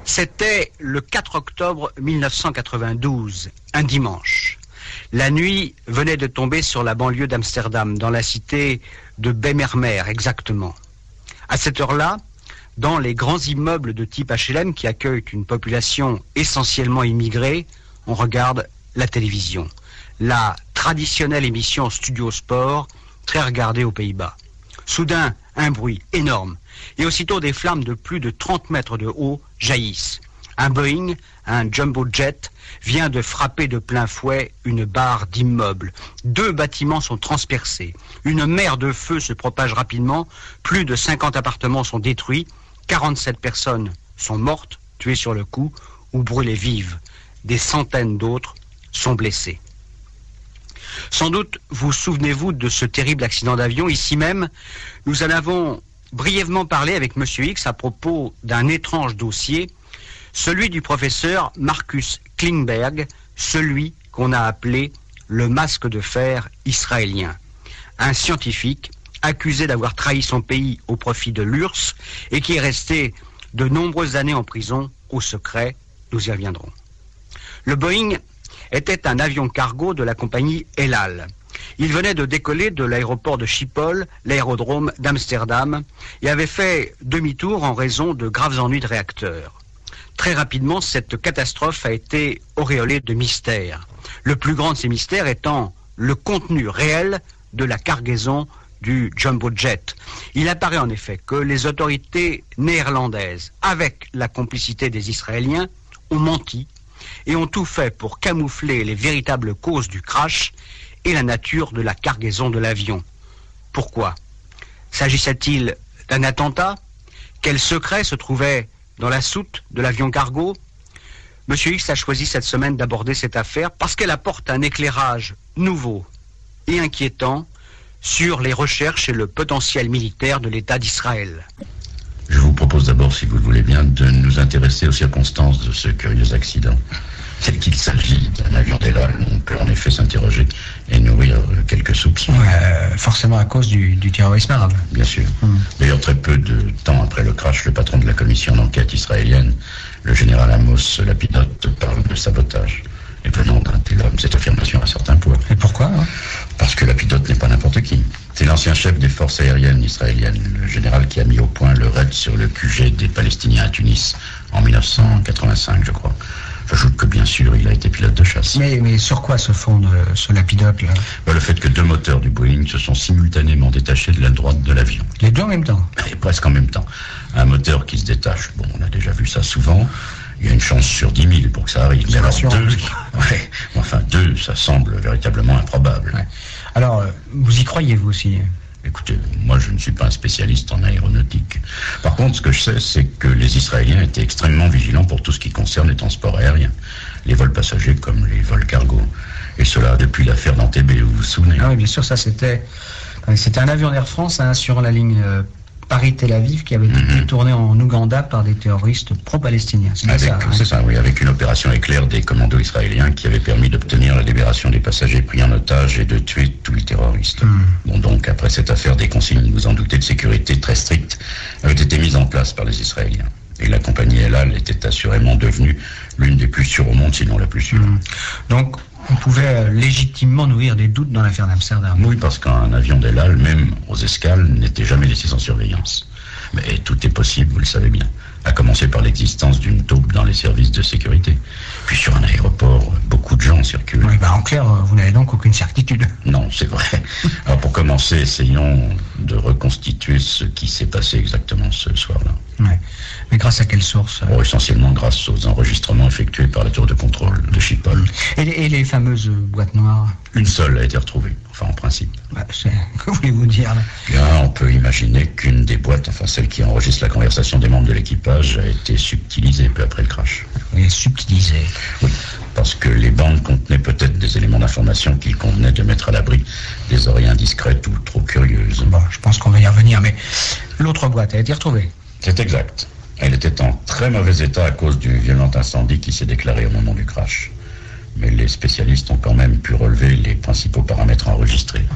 C'était le 4 octobre 1992, un dimanche. La nuit venait de tomber sur la banlieue d'Amsterdam, dans la cité de Bijlmermeer exactement. À cette heure-là, dans les grands immeubles de type HLM qui accueillent une population essentiellement immigrée, on regarde la télévision. La traditionnelle émission Studio Sport, très regardée aux Pays-Bas. Soudain, un bruit énorme, et aussitôt des flammes de plus de 30 mètres de haut jaillissent. Un Boeing, un jumbo jet, vient de frapper de plein fouet une barre d'immeubles. 2 bâtiments sont transpercés. Une mer de feu se propage rapidement. Plus de 50 appartements sont détruits. 47 personnes sont mortes, tuées sur le coup, ou brûlées vives. Des centaines d'autres sont blessées. Sans doute vous souvenez-vous de ce terrible accident d'avion. Ici même, nous en avons brièvement parlé avec M. X à propos d'un étrange dossier, celui du professeur Marcus Klingberg, celui qu'on a appelé le masque de fer israélien. Un scientifique accusé d'avoir trahi son pays au profit de l'URSS et qui est resté de nombreuses années en prison au secret. Nous y reviendrons. Le Boeing était un avion cargo de la compagnie El Al. Il venait de décoller de l'aéroport de Schiphol, l'aérodrome d'Amsterdam, et avait fait demi-tour en raison de graves ennuis de réacteurs. Très rapidement, cette catastrophe a été auréolée de mystères. Le plus grand de ces mystères étant le contenu réel de la cargaison du jumbo jet. Il apparaît en effet que les autorités néerlandaises, avec la complicité des Israéliens, ont menti et ont tout fait pour camoufler les véritables causes du crash et la nature de la cargaison de l'avion. Pourquoi? S'agissait-il d'un attentat? Quel secret se trouvait dans la soute de l'avion cargo? Monsieur X a choisi cette semaine d'aborder cette affaire parce qu'elle apporte un éclairage nouveau et inquiétant sur les recherches et le potentiel militaire de l'État d'Israël. Je vous propose d'abord, si vous le voulez bien, de nous intéresser aux circonstances de ce curieux accident. Tel qu'il s'agit d'un avion d'El Al, on peut en effet s'interroger et nourrir quelques soupçons. Forcément à cause du terrorisme arabe. Bien sûr. D'ailleurs, très peu de temps après le crash, le patron de la commission d'enquête israélienne, le général Amos Lapidot, parle de sabotage. Et venant d'un tel homme, cette affirmation a certain poids. Et pourquoi Parce que Lapidot n'est pas n'importe qui. C'est l'ancien chef des forces aériennes israéliennes, le général qui a mis au point le raid sur le QG des Palestiniens à Tunis en 1985, je crois. J'ajoute que bien sûr, il a été pilote de chasse. Mais sur quoi se fonde ce Lapidot là? Le fait que 2 moteurs du Boeing se sont simultanément détachés de l'aile droite de l'avion. Les 2 en même temps? Et presque en même temps. Un moteur qui se détache, bon, on a déjà vu ça souvent. Il y a une chance sur 10 000 pour que ça arrive. Mais alors 2, ça semble véritablement improbable. Ouais. Alors, vous y croyez vous aussi? Écoutez, moi je ne suis pas un spécialiste en aéronautique. Par contre, ce que je sais, c'est que les Israéliens étaient extrêmement vigilants pour tout ce qui concerne les transports aériens. Les vols passagers comme les vols cargo. Et cela depuis l'affaire d'Entebbe, vous vous souvenez? Ah oui, bien sûr, ça c'était un avion d'Air France sur la ligne Paris-Tel Aviv qui avait été détourné en Ouganda par des terroristes pro-palestiniens. C'est ça, oui, avec une opération éclair des commandos israéliens qui avait permis d'obtenir la libération des passagers pris en otage et de tuer tous les terroristes. Bon, donc, après cette affaire, des consignes, vous en doutez, de sécurité très strictes avaient été mises en place par les Israéliens. Et la compagnie El Al était assurément devenue l'une des plus sûres au monde, sinon la plus sûre. Donc, on pouvait légitimement nourrir des doutes dans l'affaire d'Amsterdam. Oui, parce qu'un avion d'El Al, même aux escales, n'était jamais laissé sans surveillance. Mais tout est possible, vous le savez bien. À commencer par l'existence d'une taupe dans les services de sécurité. Puis sur un aéroport, beaucoup de gens circulent. Oui, en clair, vous n'avez donc aucune certitude. Non, c'est vrai. Alors pour commencer, essayons de reconstituer ce qui s'est passé exactement ce soir-là. Ouais. Mais grâce à quelle source? Essentiellement grâce aux enregistrements effectués par la tour de contrôle de Schiphol. Et les fameuses boîtes noires? Une seule a été retrouvée, enfin en principe. Que voulez-vous dire là? Bien, on peut imaginer qu'une des boîtes, enfin celle qui enregistre la conversation des membres de l'équipage, a été subtilisée peu après le crash. Oui, subtilisée. Oui, parce que les bandes contenaient peut-être des éléments d'information qu'il convenait de mettre à l'abri des oreilles indiscrètes ou trop curieuses. Bon, je pense qu'on va y revenir, mais l'autre boîte a été retrouvée? C'est exact. Elle était en très mauvais état à cause du violent incendie qui s'est déclaré au moment du crash. Mais les spécialistes ont quand même pu relever les principaux paramètres enregistrés.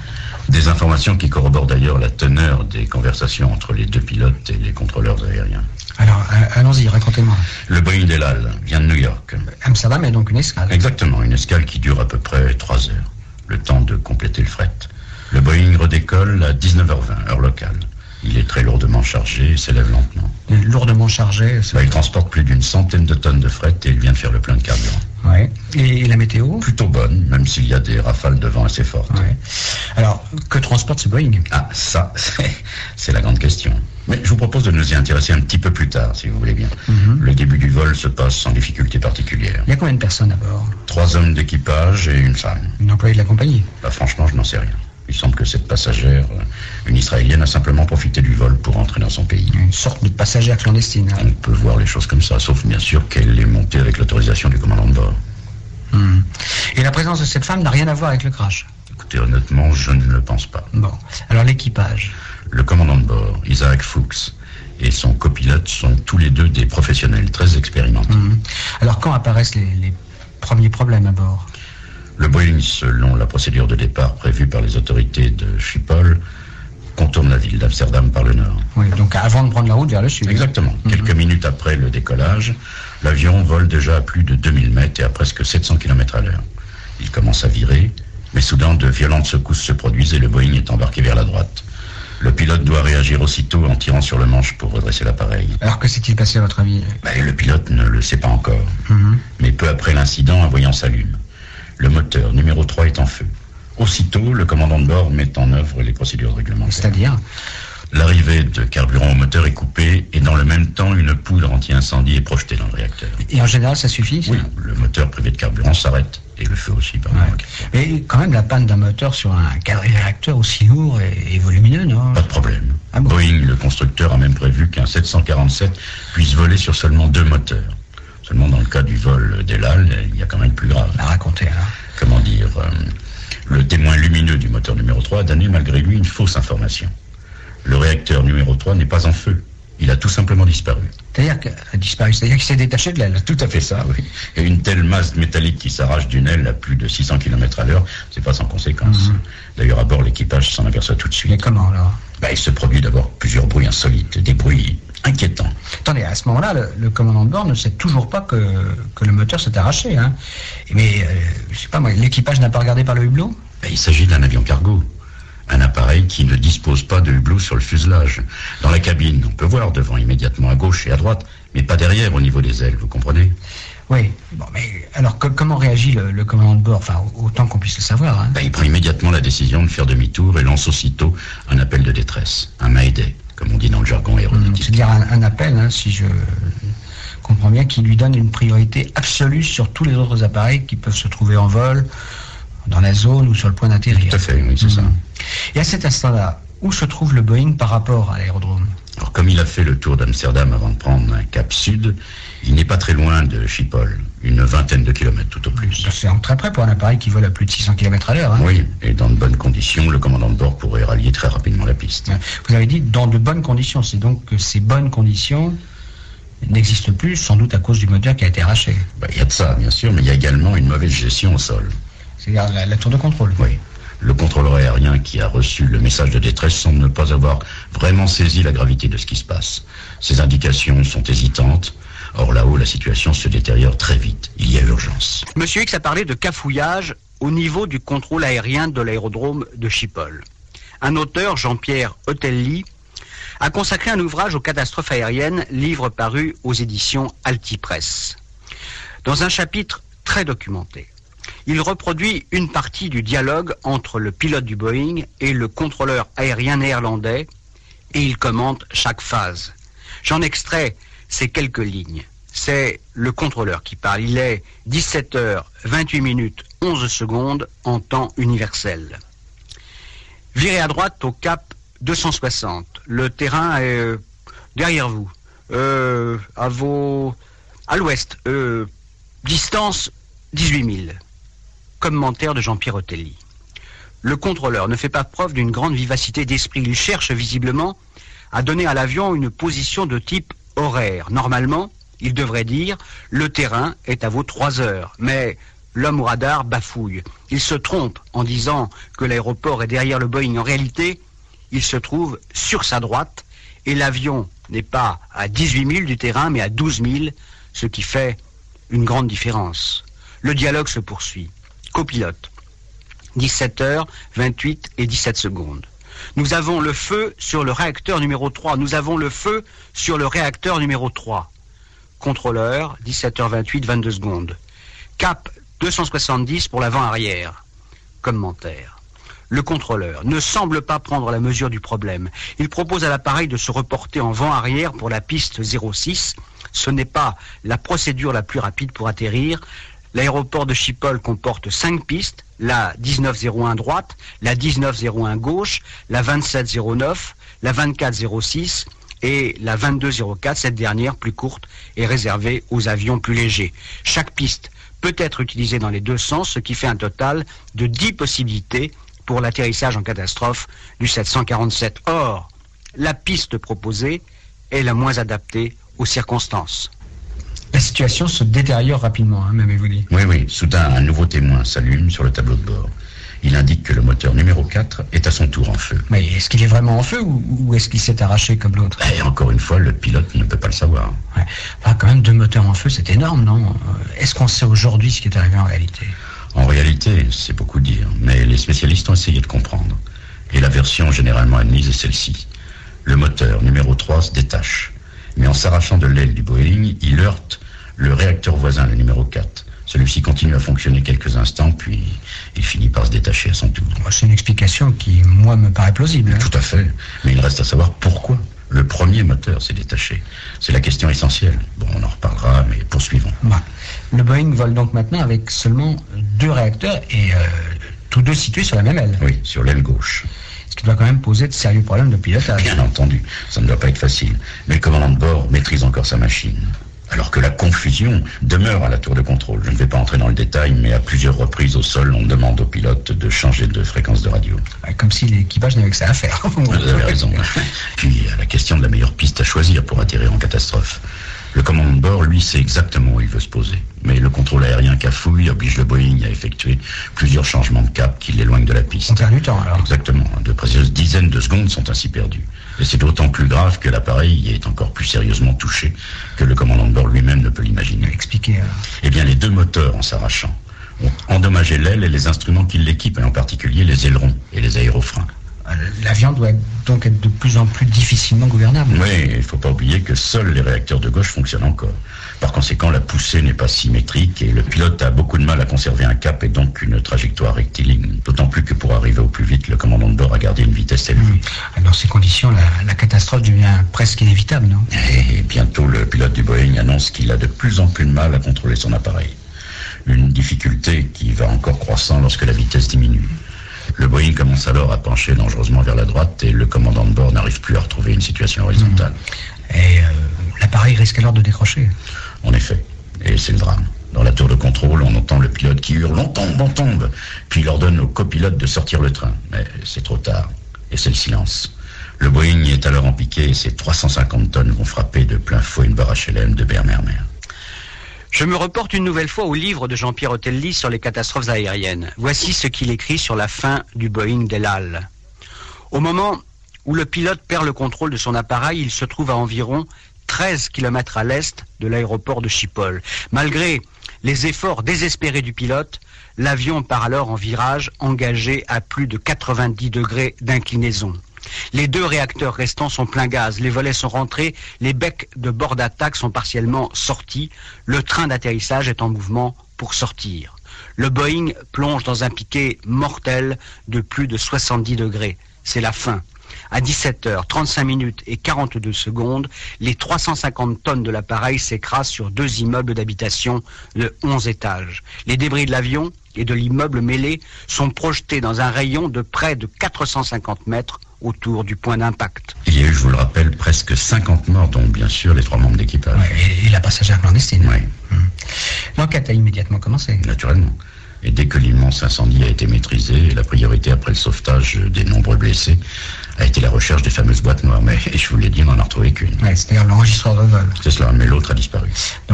Des informations qui corroborent d'ailleurs la teneur des conversations entre les deux pilotes et les contrôleurs aériens. Alors, allons-y, racontez-moi. Le Boeing d'El Al vient de New York. Amsterdam est donc une escale. Exactement, une escale qui dure à peu près 3 heures, le temps de compléter le fret. Le Boeing redécolle à 19h20, heure locale. Il est très lourdement chargé et s'élève lentement. Lourdement chargé, c'est... Il transporte plus d'une centaine de tonnes de fret et il vient de faire le plein de carburant. Ouais. Et la météo? Plutôt bonne, même s'il y a des rafales de vent assez fortes. Ouais. Alors, que transporte ce Boeing? Ah, ça, c'est la grande question. Mais je vous propose de nous y intéresser un petit peu plus tard, si vous voulez bien. Le début du vol se passe sans difficulté particulière. Il y a combien de personnes à bord? 3 hommes d'équipage et une femme. Une employée de la compagnie? Bah, franchement, je n'en sais rien. Il semble que cette passagère, une Israélienne, a simplement profité du vol pour rentrer dans son pays. Une sorte de passagère clandestine. On peut voir les choses comme ça, sauf bien sûr qu'elle est montée avec l'autorisation du commandant de bord. Et la présence de cette femme n'a rien à voir avec le crash? Écoutez, honnêtement, je ne le pense pas. Bon, alors l'équipage? Le commandant de bord, Isaac Fuchs, et son copilote sont tous les deux des professionnels très expérimentés. Alors quand apparaissent les premiers problèmes à bord? Le Boeing, selon la procédure de départ prévue par les autorités de Schiphol, contourne la ville d'Amsterdam par le nord. Oui, donc avant de prendre la route vers le sud. Exactement. Quelques minutes après le décollage, l'avion vole déjà à plus de 2000 mètres et à presque 700 km à l'heure. Il commence à virer, mais soudain de violentes secousses se produisent et le Boeing est embarqué vers la droite. Le pilote doit réagir aussitôt en tirant sur le manche pour redresser l'appareil. Alors que s'est-il passé à votre avis? Le pilote ne le sait pas encore. Mais peu après l'incident, un voyant s'allume. Le moteur numéro 3 est en feu. Aussitôt, le commandant de bord met en œuvre les procédures réglementaires. C'est-à-dire? L'arrivée de carburant au moteur est coupée et dans le même temps, une poudre anti-incendie est projetée dans le réacteur. Et en général, ça suffit? Oui, le moteur privé de carburant s'arrête. Et le feu aussi, pardon. Mais quand même, la panne d'un moteur sur un réacteur aussi lourd et volumineux, non? Pas de problème. Ah bon? Boeing, le constructeur, a même prévu qu'un 747 puisse voler sur seulement 2 moteurs. Seulement, dans le cas du vol d'El Al, il y a quand même plus grave. Racontez, alors. Comment dire le témoin lumineux du moteur numéro 3 a donné malgré lui une fausse information. Le réacteur numéro 3 n'est pas en feu. Il a tout simplement disparu. C'est-à-dire qu'il a disparu, c'est-à-dire qu'il s'est détaché de l'aile. Tout à fait ça, oui. Et une telle masse métallique qui s'arrache d'une aile à plus de 600 km à l'heure, c'est pas sans conséquence. D'ailleurs, à bord, l'équipage s'en aperçoit tout de suite. Mais comment, alors? Il se produit d'abord plusieurs bruits insolites, des bruits inquiétants. Attendez, à ce moment-là, le commandant de bord ne sait toujours pas que le moteur s'est arraché, hein. Mais, je sais pas moi, l'équipage n'a pas regardé par le hublot? Il s'agit d'un avion cargo. Un appareil qui ne dispose pas de hublot sur le fuselage. Dans la cabine, on peut voir devant immédiatement à gauche et à droite, mais pas derrière au niveau des ailes, vous comprenez? Oui, bon, mais alors comment réagit le commandant de bord? Enfin, autant qu'on puisse le savoir, hein. Il prend immédiatement la décision de faire demi-tour et lance aussitôt un appel de détresse, un mayday, comme on dit dans le jargon aéronautique. C'est-à-dire un appel, hein, si je comprends bien, qui lui donne une priorité absolue sur tous les autres appareils qui peuvent se trouver en vol, dans la zone ou sur le point d'atterrir. Tout à fait, oui, c'est ça. Et à cet instant-là, où se trouve le Boeing par rapport à l'aérodrome? Alors, comme il a fait le tour d'Amsterdam avant de prendre un cap sud, il n'est pas très loin de Schiphol, une vingtaine de kilomètres tout au plus. C'est très près pour un appareil qui vole à plus de 600 km à l'heure. Hein. Oui, et dans de bonnes conditions, le commandant de bord pourrait rallier très rapidement la piste. Vous avez dit dans de bonnes conditions, c'est donc que ces bonnes conditions n'existent plus, sans doute à cause du moteur qui a été arraché. Il y a de ça, bien sûr, mais il y a également une mauvaise gestion au sol. C'est-à-dire la tour de contrôle. Oui. Le contrôleur aérien qui a reçu le message de détresse semble ne pas avoir vraiment saisi la gravité de ce qui se passe. Ses indications sont hésitantes. Or là-haut, la situation se détériore très vite. Il y a urgence. Monsieur X a parlé de cafouillage au niveau du contrôle aérien de l'aérodrome de Schiphol. Un auteur, Jean-Pierre Otelli, a consacré un ouvrage aux catastrophes aériennes, livre paru aux éditions Altipresse. Dans un chapitre très documenté, il reproduit une partie du dialogue entre le pilote du Boeing et le contrôleur aérien néerlandais et il commente chaque phase. J'en extrais ces quelques lignes. C'est le contrôleur qui parle. Il est 17h28 11 secondes en temps universel. Virez à droite au cap 260. Le terrain est derrière vous. À l'ouest. Distance 18 000. Commentaire de Jean-Pierre Otelli. Le contrôleur ne fait pas preuve d'une grande vivacité d'esprit. Il cherche visiblement à donner à l'avion une position de type horaire. Normalement, il devrait dire « le terrain est à vos 3 heures ». Mais l'homme au radar bafouille. Il se trompe en disant que l'aéroport est derrière le Boeing. En réalité, il se trouve sur sa droite et l'avion n'est pas à 18 000 du terrain, mais à 12 000, ce qui fait une grande différence. Le dialogue se poursuit. Copilote, 17h28 et 17 secondes. Nous avons le feu sur le réacteur numéro 3. Nous avons le feu sur le réacteur numéro 3. Contrôleur, 17h28, 22 secondes. Cap 270 pour l'avant-arrière. Commentaire. Le contrôleur ne semble pas prendre la mesure du problème. Il propose à l'appareil de se reporter en vent-arrière pour la piste 06. Ce n'est pas la procédure la plus rapide pour atterrir. L'aéroport de Schiphol comporte 5 pistes, la 1901 droite, la 1901 gauche, la 2709, la 2406 et la 2204. Cette dernière, plus courte, est réservée aux avions plus légers. Chaque piste peut être utilisée dans les deux sens, ce qui fait un total de 10 possibilités pour l'atterrissage en catastrophe du 747. Or, la piste proposée est la moins adaptée aux circonstances. La situation se détériore rapidement, m'avez-vous dit. Oui. Soudain, un nouveau témoin s'allume sur le tableau de bord. Il indique que le moteur numéro 4 est à son tour en feu. Mais est-ce qu'il est vraiment en feu ou est-ce qu'il s'est arraché comme l'autre? Et encore une fois, le pilote ne peut pas le savoir. Ouais. Enfin, quand même, 2 moteurs en feu, c'est énorme, non? Est-ce qu'on sait aujourd'hui ce qui est arrivé en réalité? En réalité, c'est beaucoup dire, mais les spécialistes ont essayé de comprendre. Et la version généralement admise est celle-ci. Le moteur numéro 3 se détache. Mais en s'arrachant de l'aile du Boeing, il heurte le réacteur voisin, le numéro 4. Celui-ci continue à fonctionner quelques instants, puis il finit par se détacher à son tour. C'est une explication qui, moi, me paraît plausible. Tout à fait. Mais il reste à savoir pourquoi le premier moteur s'est détaché. C'est la question essentielle. Bon, on en reparlera, mais poursuivons. Le Boeing vole donc maintenant avec seulement 2 réacteurs et tous 2 situés sur la même aile. Oui, sur l'aile gauche. Ce qui doit quand même poser de sérieux problèmes de pilotage. Bien entendu, ça ne doit pas être facile. Mais le commandant de bord maîtrise encore sa machine. Alors que la confusion demeure à la tour de contrôle. Je ne vais pas entrer dans le détail, mais à plusieurs reprises au sol, on demande au pilote de changer de fréquence de radio. Comme si l'équipage n'avait que ça à faire. Vous avez raison. Puis, la question de la meilleure piste à choisir pour atterrir en catastrophe. Le commandant de bord, lui, sait exactement où il veut se poser. Mais le contrôle aérien cafouille oblige le Boeing à effectuer plusieurs changements de cap qui l'éloignent de la piste. On perd du temps, alors. Exactement. De précieuses dizaines de secondes sont ainsi perdues. Et c'est d'autant plus grave que l'appareil est encore plus sérieusement touché que le commandant de bord lui-même ne peut l'imaginer. Expliquez. Eh bien, les 2 moteurs, en s'arrachant, ont endommagé l'aile et les instruments qui l'équipent, et en particulier les ailerons et les aérofreins. L'avion doit donc être de plus en plus difficilement gouvernable. Oui, il ne faut pas oublier que seuls les réacteurs de gauche fonctionnent encore. Par conséquent, la poussée n'est pas symétrique et le pilote a beaucoup de mal à conserver un cap et donc une trajectoire rectiligne. D'autant plus que pour arriver au plus vite, le commandant de bord a gardé une vitesse élevée. Dans ces conditions, la catastrophe devient presque inévitable, non? Et bientôt, le pilote du Boeing annonce qu'il a de plus en plus de mal à contrôler son appareil. Une difficulté qui va encore croissant lorsque la vitesse diminue. Le Boeing commence alors à pencher dangereusement vers la droite et le commandant de bord n'arrive plus à retrouver une situation horizontale. Et l'appareil risque alors de décrocher. En effet, et c'est le drame. Dans la tour de contrôle, on entend le pilote qui hurle « on tombe !» Puis il ordonne au copilote de sortir le train. Mais c'est trop tard, et c'est le silence. Le Boeing est alors en piqué et ses 350 tonnes vont frapper de plein fouet une barre HLM de Bernmermer. Je me reporte une nouvelle fois au livre de Jean-Pierre Otelli sur les catastrophes aériennes. Voici ce qu'il écrit sur la fin du Boeing d'El Al. Au moment où le pilote perd le contrôle de son appareil, il se trouve à environ 13 km à l'est de l'aéroport de Schiphol. Malgré les efforts désespérés du pilote, l'avion part alors en virage engagé à plus de 90 degrés d'inclinaison. Les 2 réacteurs restants sont plein gaz, les volets sont rentrés, les becs de bord d'attaque sont partiellement sortis, le train d'atterrissage est en mouvement pour sortir. Le Boeing plonge dans un piqué mortel de plus de 70 degrés. C'est la fin. À 17h, 35 minutes et 42 secondes, les 350 tonnes de l'appareil s'écrasent sur 2 immeubles d'habitation de 11 étages. Les débris de l'avion et de l'immeuble mêlé sont projetés dans un rayon de près de 450 mètres autour du point d'impact. Il y a eu, je vous le rappelle, presque 50 morts, dont bien sûr les 3 membres d'équipage. Et la passagère clandestine. Oui. L'enquête a immédiatement commencé. Naturellement. Et dès que l'immense incendie a été maîtrisé, la priorité après le sauvetage des nombreux blessés a été la recherche des fameuses boîtes noires. Mais je vous l'ai dit, on n'en a retrouvé qu'une. C'est-à-dire l'enregistreur de vol. C'est cela, mais l'autre a disparu. Donc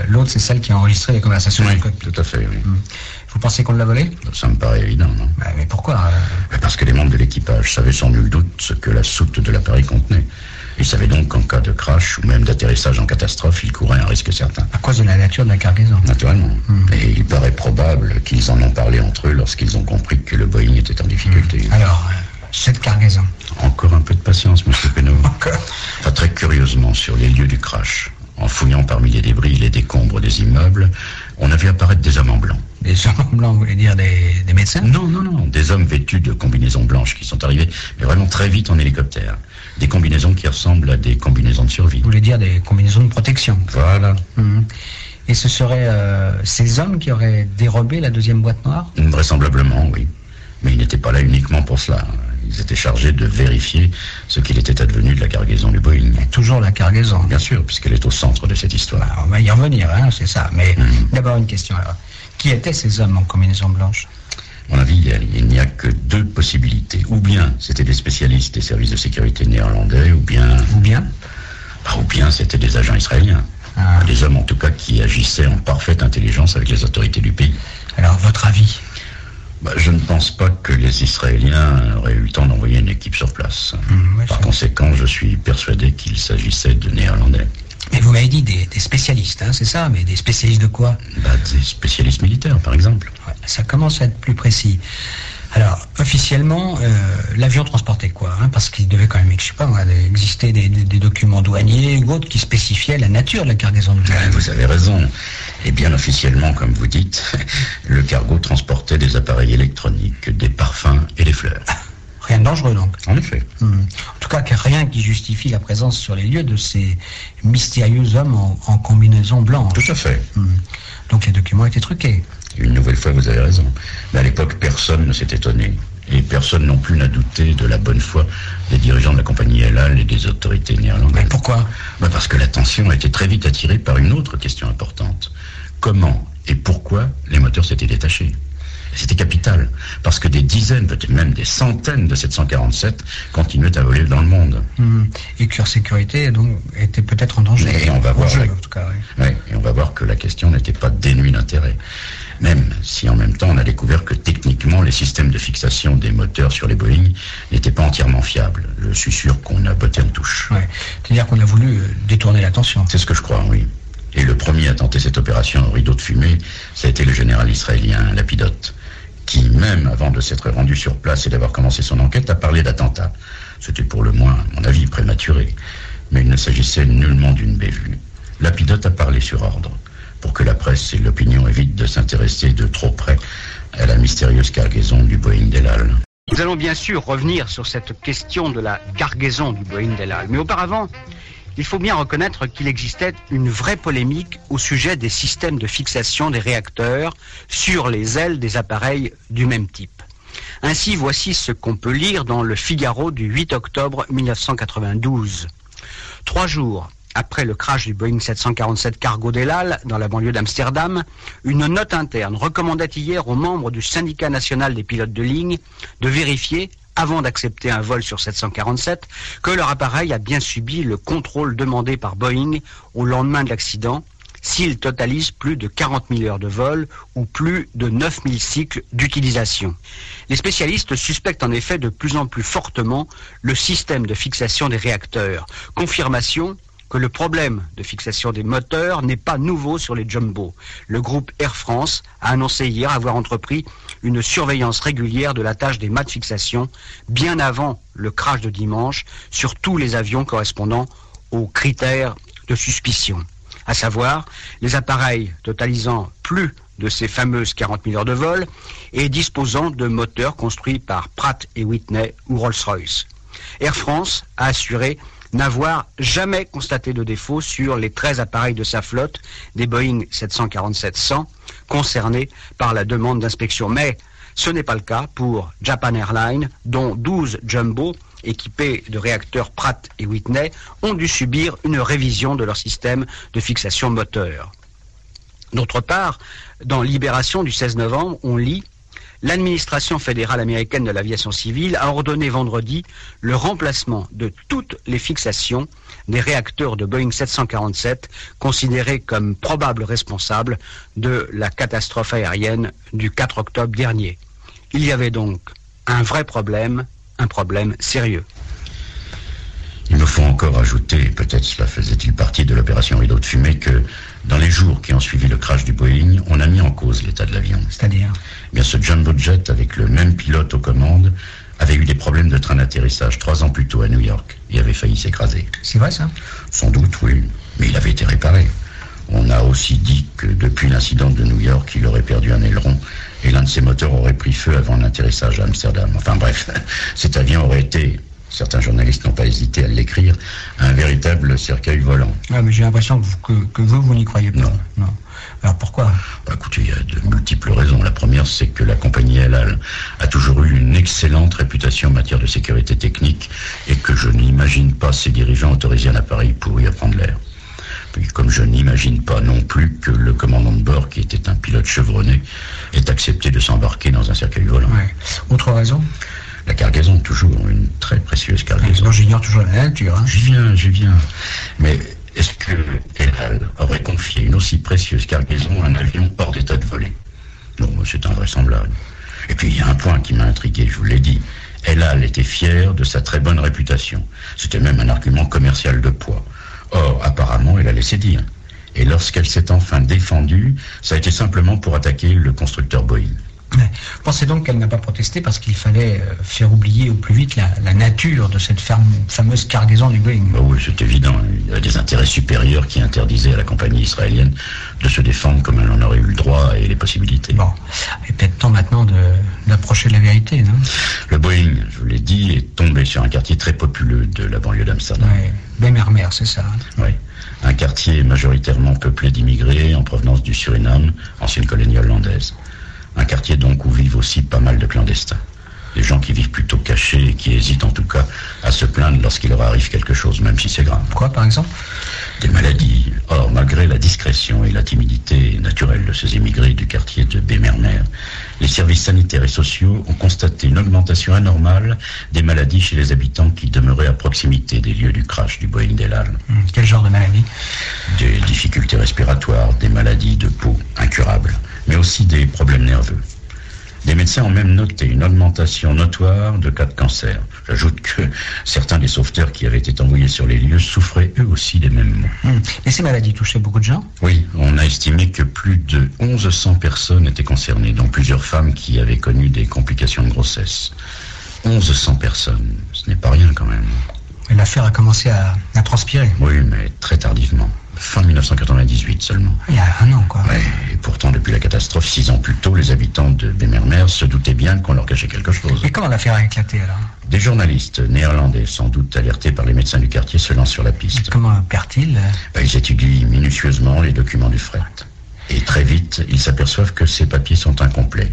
L'autre, c'est celle qui a enregistré les conversations Oui, du cockpit. tout à fait, oui. Vous pensez qu'on l'a volée? Ça me paraît évident, non? Mais pourquoi? Parce que les membres de l'équipage savaient sans nul doute ce que la soute de l'appareil contenait. Ils savaient donc qu'en cas de crash ou même d'atterrissage en catastrophe, ils couraient un risque certain. À cause de la nature de la cargaison. Naturellement. Et il paraît probable qu'ils en ont parlé entre eux lorsqu'ils ont compris que le Boeing était en difficulté. Alors, cette cargaison. Encore un peu de patience, monsieur Penaud. Encore. Enfin, très curieusement, sur les lieux du crash, en fouillant parmi les débris et les décombres des immeubles, on a vu apparaître des hommes en blanc. Des hommes en blanc, vous voulez dire des médecins? Non, des hommes vêtus de combinaisons blanches qui sont arrivés, mais vraiment très vite en hélicoptère. Des combinaisons qui ressemblent à des combinaisons de survie. Vous voulez dire des combinaisons de protection? Voilà. Et ce seraient ces hommes qui auraient dérobé la deuxième boîte noire? Vraisemblablement, oui. Mais ils n'étaient pas là uniquement pour cela. Ils étaient chargés de vérifier ce qu'il était advenu de la cargaison du Boeing. Et toujours la cargaison. Bien sûr, puisqu'elle est au centre de cette histoire. Alors, on va y revenir, hein, c'est ça. Mais d'abord une question. Alors, qui étaient ces hommes en combinaison blanche? À mon avis, il n'y a que deux possibilités. Ou bien c'était des spécialistes des services de sécurité néerlandais, ou bien c'était des agents israéliens. Des hommes en tout cas qui agissaient en parfaite intelligence avec les autorités du pays. Alors, votre avis? Je ne pense pas que les Israéliens auraient eu le temps d'envoyer une équipe sur place. Par conséquent, je suis persuadé qu'il s'agissait de Néerlandais. Mais vous m'avez dit des spécialistes, hein, c'est ça? Mais des spécialistes de quoi? Des spécialistes militaires, par exemple. Ouais, ça commence à être plus précis. Alors, officiellement, l'avion transportait quoi, hein? Parce qu'il devait quand même, je sais pas, exister des documents douaniers ou autres qui spécifiaient la nature de la cargaison du Boeing. Vous avez raison. Et bien officiellement, comme vous dites, le cargo transportait des appareils électroniques, des parfums et des fleurs. Rien de dangereux, donc. En effet. En tout cas, rien qui justifie la présence sur les lieux de ces mystérieux hommes en combinaison blanche. Tout à fait. Donc les documents étaient truqués. Une nouvelle fois, vous avez raison. Mais à l'époque, personne ne s'est étonné. Et personne non plus n'a douté de la bonne foi des dirigeants de la compagnie El Al et des autorités néerlandaises. Mais pourquoi? Parce que l'attention a été très vite attirée par une autre question importante. Comment et pourquoi les moteurs s'étaient détachés? C'était capital, parce que des dizaines, peut-être même des centaines de 747 continuaient à voler dans le monde. Et que leur sécurité donc, était peut-être en danger. Et on va voir, en tout cas, oui. Et on va voir que la question n'était pas dénuée d'intérêt. Même si en même temps on a découvert que techniquement les systèmes de fixation des moteurs sur les Boeing n'étaient pas entièrement fiables. Je suis sûr qu'on a botté en touche. Ouais. C'est-à-dire qu'on a voulu détourner l'attention. C'est ce que je crois, oui. Et le premier à tenter cette opération au rideau de fumée, ça a été le général israélien Lapidot, qui, même avant de s'être rendu sur place et d'avoir commencé son enquête, a parlé d'attentat. C'était pour le moins, à mon avis, prématuré. Mais il ne s'agissait nullement d'une bévue. Lapidot a parlé sur ordre, pour que la presse et l'opinion évitent de s'intéresser de trop près à la mystérieuse cargaison du Boeing d'El Al. Nous allons bien sûr revenir sur cette question de la cargaison du Boeing d'El Al. Mais auparavant, il faut bien reconnaître qu'il existait une vraie polémique au sujet des systèmes de fixation des réacteurs sur les ailes des appareils du même type. Ainsi, voici ce qu'on peut lire dans le Figaro du 8 octobre 1992. 3 jours après le crash du Boeing 747 cargo d'El Al dans la banlieue d'Amsterdam, une note interne recommandait hier aux membres du syndicat national des pilotes de ligne de vérifier, avant d'accepter un vol sur 747, que leur appareil a bien subi le contrôle demandé par Boeing au lendemain de l'accident, s'il totalise plus de 40 000 heures de vol ou plus de 9 000 cycles d'utilisation. Les spécialistes suspectent en effet de plus en plus fortement le système de fixation des réacteurs. Confirmation que le problème de fixation des moteurs n'est pas nouveau sur les Jumbo. Le groupe Air France a annoncé hier avoir entrepris une surveillance régulière de la tâche des mâts de fixation bien avant le crash de dimanche sur tous les avions correspondant aux critères de suspicion. À savoir, les appareils totalisant plus de ces fameuses 40 000 heures de vol et disposant de moteurs construits par Pratt & Whitney ou Rolls-Royce. Air France a assuré n'avoir jamais constaté de défaut sur les 13 appareils de sa flotte des Boeing 747-100 concernés par la demande d'inspection. Mais ce n'est pas le cas pour Japan Airlines, dont 12 Jumbo équipés de réacteurs Pratt & Whitney ont dû subir une révision de leur système de fixation moteur. D'autre part, dans Libération du 16 novembre, on lit l'administration fédérale américaine de l'aviation civile a ordonné vendredi le remplacement de toutes les fixations des réacteurs de Boeing 747 considérés comme probables responsables de la catastrophe aérienne du 4 octobre dernier. Il y avait donc un vrai problème, un problème sérieux. Il me faut encore ajouter, et peut-être cela faisait-il partie de l'opération Rideau de fumée, que dans les jours qui ont suivi le crash du Boeing, on a mis en cause l'état de l'avion. C'est-à-dire ? Bien, ce jumbo jet, avec le même pilote aux commandes, avait eu des problèmes de train d'atterrissage 3 ans plus tôt à New York et avait failli s'écraser. C'est vrai ça ? Sans doute, oui, mais il avait été réparé. On a aussi dit que depuis l'incident de New York, il aurait perdu un aileron et l'un de ses moteurs aurait pris feu avant l'atterrissage à Amsterdam. Enfin bref, cet avion aurait été, certains journalistes n'ont pas hésité à l'écrire, un véritable cercueil volant. Ah, mais j'ai l'impression que vous n'y croyez pas. Non. Alors pourquoi ? Écoutez, il y a de multiples raisons. La première, c'est que la compagnie El Al a toujours eu une excellente réputation en matière de sécurité technique et que je n'imagine pas ses dirigeants autoriser un appareil pourri à prendre l'air. Puis, comme je n'imagine pas non plus que le commandant de bord, qui était un pilote chevronné, ait accepté de s'embarquer dans un cercueil volant. Ouais. Autre raison ? La cargaison, toujours, une très précieuse cargaison. Non, j'ignore toujours la nature. Hein. J'y viens. Mais est-ce que El Al aurait confié une aussi précieuse cargaison à un avion hors d'état de voler ? Non, c'est invraisemblable. Et puis, il y a un point qui m'a intrigué, je vous l'ai dit. El Al était fier de sa très bonne réputation. C'était même un argument commercial de poids. Or, apparemment, elle a laissé dire. Et lorsqu'elle s'est enfin défendue, ça a été simplement pour attaquer le constructeur Boeing. Vous pensez donc qu'elle n'a pas protesté parce qu'il fallait faire oublier au plus vite la nature de cette fameuse cargaison du Boeing ? Oui, c'est évident. Il y a des intérêts supérieurs qui interdisaient à la compagnie israélienne de se défendre comme elle en aurait eu le droit et les possibilités. Bon, il est peut-être temps maintenant d'approcher de la vérité, non ? Le Boeing, je vous l'ai dit, est tombé sur un quartier très populeux de la banlieue d'Amsterdam. Oui, Bemermer, c'est ça. Oui, un quartier majoritairement peuplé d'immigrés en provenance du Suriname, ancienne colonie hollandaise. Un quartier donc où vivent aussi pas mal de clandestins. Des gens qui vivent plutôt cachés et qui hésitent en tout cas à se plaindre lorsqu'il leur arrive quelque chose, même si c'est grave. Quoi, par exemple ? Des maladies. Or, malgré la discrétion et la timidité naturelle de ces immigrés du quartier de Bemermer, les services sanitaires et sociaux ont constaté une augmentation anormale des maladies chez les habitants qui demeuraient à proximité des lieux du crash du Boeing d'El Al. Quel genre de maladie ? Des difficultés respiratoires, des maladies de peau incurables, mais aussi des problèmes nerveux. Des médecins ont même noté une augmentation notoire de cas de cancer. J'ajoute que certains des sauveteurs qui avaient été envoyés sur les lieux souffraient eux aussi des mêmes maux. Et ces maladies touchaient beaucoup de gens ? Oui, on a estimé que plus de 1100 personnes étaient concernées, dont plusieurs femmes qui avaient connu des complications de grossesse. 1100 personnes, ce n'est pas rien quand même. Et l'affaire a commencé à transpirer. Oui, mais très tardivement. Fin 1998 seulement. Il y a un an, quoi. Ouais, et pourtant, depuis la catastrophe, 6 ans plus tôt, les habitants de Bemermer se doutaient bien qu'on leur cachait quelque chose. Et comment l'affaire a éclaté, alors ? Des journalistes néerlandais, sans doute alertés par les médecins du quartier, se lancent sur la piste. Et comment opèrent-ils ? Ils étudient minutieusement les documents du fret. Et très vite, ils s'aperçoivent que ces papiers sont incomplets.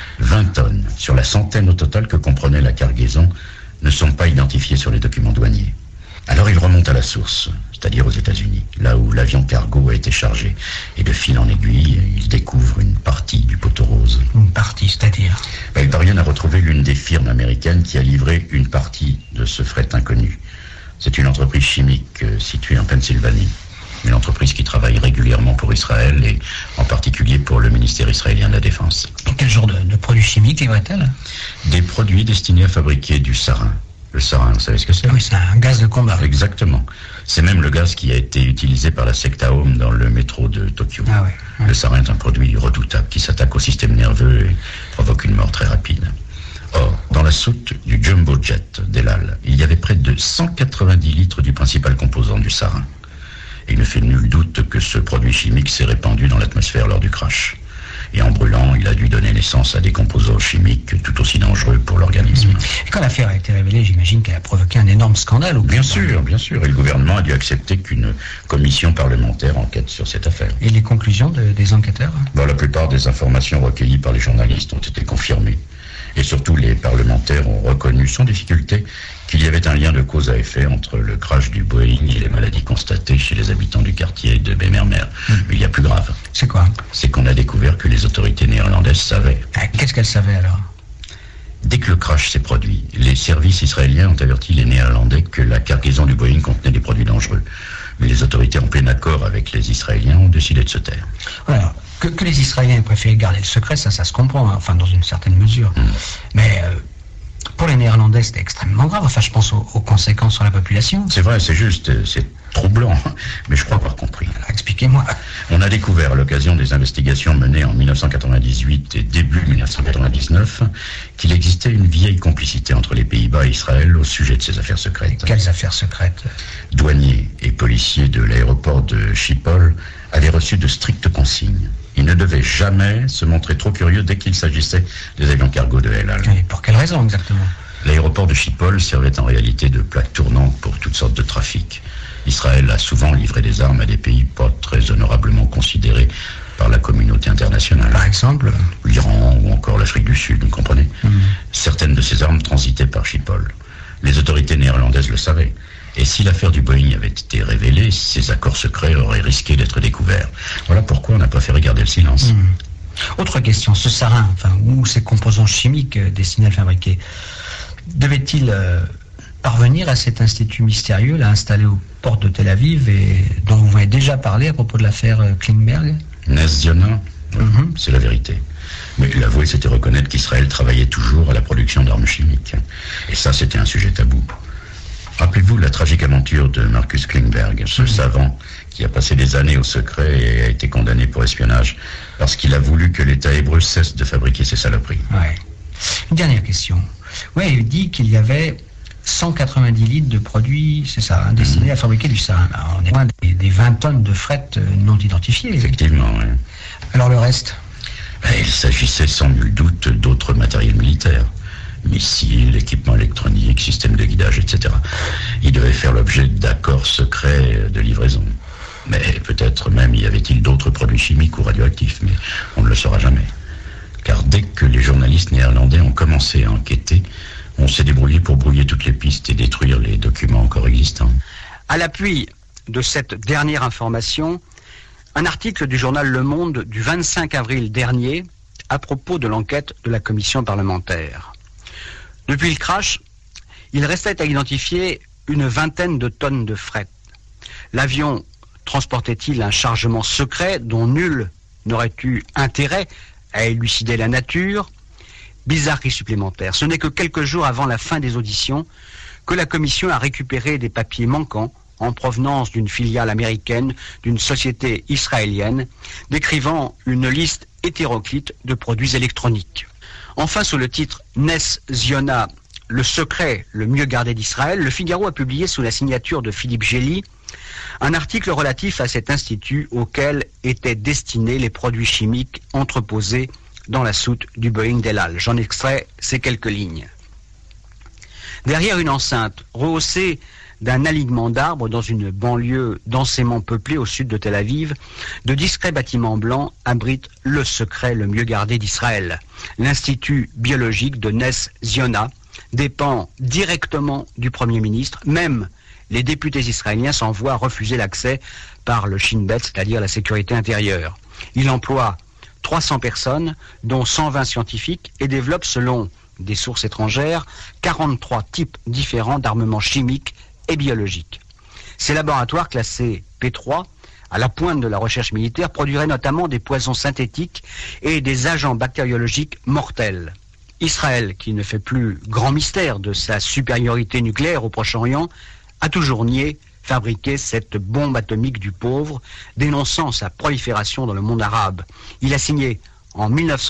20 tonnes, sur la centaine au total que comprenait la cargaison, ne sont pas identifiées sur les documents douaniers. Alors ils remontent à la source, c'est-à-dire aux États-Unis, là où l'avion cargo a été chargé. Et de fil en aiguille, ils découvrent une partie du poteau rose. Une partie, c'est-à-dire ? Ils parviennent à retrouver l'une des firmes américaines qui a livré une partie de ce fret inconnu. C'est une entreprise chimique située en Pennsylvanie. Une entreprise qui travaille régulièrement pour Israël et en particulier pour le ministère israélien de la Défense. Et quel genre de produits chimiques livrait-elle ? Des produits destinés à fabriquer du sarin. Le sarin, vous savez ce que c'est ? Oui, c'est un gaz de combat. Exactement. C'est même le gaz qui a été utilisé par la secte Aum dans le métro de Tokyo. Ah ouais, ouais. Le sarin est un produit redoutable qui s'attaque au système nerveux et provoque une mort très rapide. Or, dans la soute du jumbo jet d'El Al, il y avait près de 190 litres du principal composant du sarin. Et il ne fait nul doute que ce produit chimique s'est répandu dans l'atmosphère lors du crash. Et en brûlant, il a dû donner naissance à des composants chimiques tout aussi dangereux pour l'organisme. Et quand l'affaire a été révélée, j'imagine qu'elle a provoqué un énorme scandale. Bien sûr. Et le gouvernement a dû accepter qu'une commission parlementaire enquête sur cette affaire. Et les conclusions des enquêteurs ? La plupart des informations recueillies par les journalistes ont été confirmées. Et surtout, les parlementaires ont reconnu sans difficulté qu'il y avait un lien de cause à effet entre le crash du Boeing et les maladies constatées chez les habitants du quartier de Bemermer. Mais il y a plus grave. C'est quoi ? C'est qu'on a découvert que les autorités néerlandaises savaient. Qu'est-ce qu'elle savait alors? Dès que le crash s'est produit, les services israéliens ont averti les Néerlandais que la cargaison du Boeing contenait des produits dangereux. Mais les autorités, en plein accord avec les Israéliens, ont décidé de se taire. Alors, que les Israéliens aient préféré garder le secret, ça se comprend, hein, enfin dans une certaine mesure. Mais pour les Néerlandais, c'était extrêmement grave. Enfin, je pense aux conséquences sur la population. C'est vrai, c'est juste, c'est troublant, mais je crois avoir compris. Alors, expliquez-moi. On a découvert à l'occasion des investigations menées en 1998 et début 1999 qu'il existait une vieille complicité entre les Pays-Bas et Israël au sujet de ces affaires secrètes. Quelles affaires secrètes? Douaniers et policiers de l'aéroport de Schiphol avaient reçu de strictes consignes. Ils ne devaient jamais se montrer trop curieux dès qu'il s'agissait des avions cargo de El Al. Et pour quelle raison exactement? L'aéroport de Schiphol servait en réalité de plaque tournante pour toutes sortes de trafics. Israël a souvent livré des armes à des pays pas très honorablement considérés par la communauté internationale. Par exemple? L'Iran ou encore l'Afrique du Sud, vous comprenez? Certaines de ces armes transitaient par Schiphol. Les autorités néerlandaises le savaient. Et si l'affaire du Boeing avait été révélée, ces accords secrets auraient risqué d'être découverts. Voilà pourquoi on a préféré garder le silence. Autre question, ce sarin, enfin, ou ces composants chimiques destinés à le fabriquer, devait-il parvenir à cet institut mystérieux, là, installé aux portes de Tel Aviv, et dont vous m'avez déjà parlé à propos de l'affaire Klingberg? Ness Ziona, c'est la vérité. Mais l'avouer, c'était reconnaître qu'Israël travaillait toujours à la production d'armes chimiques. Et ça, c'était un sujet tabou. Rappelez-vous la tragique aventure de Marcus Klingberg, ce savant qui a passé des années au secret et a été condamné pour espionnage parce qu'il a voulu que l'État hébreu cesse de fabriquer ces saloperies. Ouais. Une dernière question. Ouais, il dit qu'il y avait 190 litres de produits, c'est ça, hein, destinés à fabriquer du sarin. Alors, on est loin des 20 tonnes de fret non identifiées. Effectivement, oui. Alors le reste? Il s'agissait sans nul doute d'autres matériels militaires. Missiles, équipements électroniques, systèmes de guidage, etc. Ils devaient faire l'objet d'accords secrets de livraison. Mais peut-être même y avait-il d'autres produits chimiques ou radioactifs, mais on ne le saura jamais. Car dès que les journalistes néerlandais ont commencé à enquêter, on s'est débrouillé pour brouiller toutes les pistes et détruire les documents encore existants. À l'appui de cette dernière information, un article du journal Le Monde du 25 avril dernier à propos de l'enquête de la commission parlementaire. Depuis le crash, il restait à identifier une vingtaine de tonnes de fret. L'avion transportait-il un chargement secret dont nul n'aurait eu intérêt à élucider la nature? Bizarrerie supplémentaire. Ce n'est que quelques jours avant la fin des auditions que la commission a récupéré des papiers manquants en provenance d'une filiale américaine d'une société israélienne, décrivant une liste hétéroclite de produits électroniques. Enfin, sous le titre Ness Ziona, le secret le mieux gardé d'Israël, le Figaro a publié sous la signature de Philippe Gély un article relatif à cet institut auquel étaient destinés les produits chimiques entreposés dans la soute du Boeing d'El Al. J'en extrais ces quelques lignes. Derrière une enceinte rehaussée d'un alignement d'arbres dans une banlieue densément peuplée au sud de Tel Aviv, de discrets bâtiments blancs abritent le secret le mieux gardé d'Israël. L'Institut biologique de Ness Ziona dépend directement du Premier ministre. Même les députés israéliens s'en voient refuser l'accès par le Shin Bet, c'est-à-dire la sécurité intérieure. Il emploie 300 personnes, dont 120 scientifiques, et développe, selon des sources étrangères, 43 types différents d'armements chimiques et biologiques. Ces laboratoires classés P3, à la pointe de la recherche militaire, produiraient notamment des poisons synthétiques et des agents bactériologiques mortels. Israël, qui ne fait plus grand mystère de sa supériorité nucléaire au Proche-Orient, a toujours nié fabriquer cette bombe atomique du pauvre, dénonçant sa prolifération dans le monde arabe. Il a signé en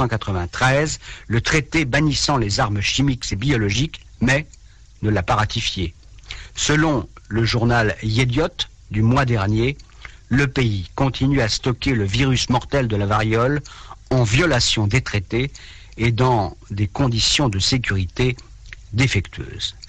1993 le traité bannissant les armes chimiques et biologiques, mais ne l'a pas ratifié. Selon le journal Yediot du mois dernier, le pays continue à stocker le virus mortel de la variole en violation des traités et dans des conditions de sécurité défectueuses.